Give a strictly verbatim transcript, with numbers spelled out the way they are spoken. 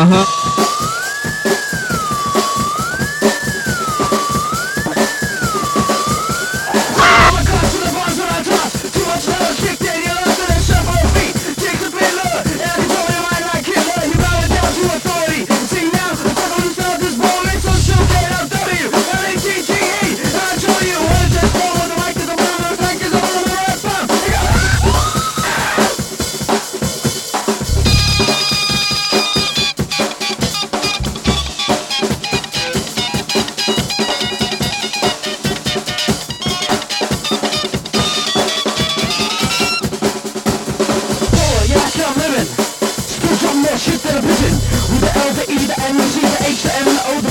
Shit to the vision. With the L, the E, the N, the G, the H, the M, the O,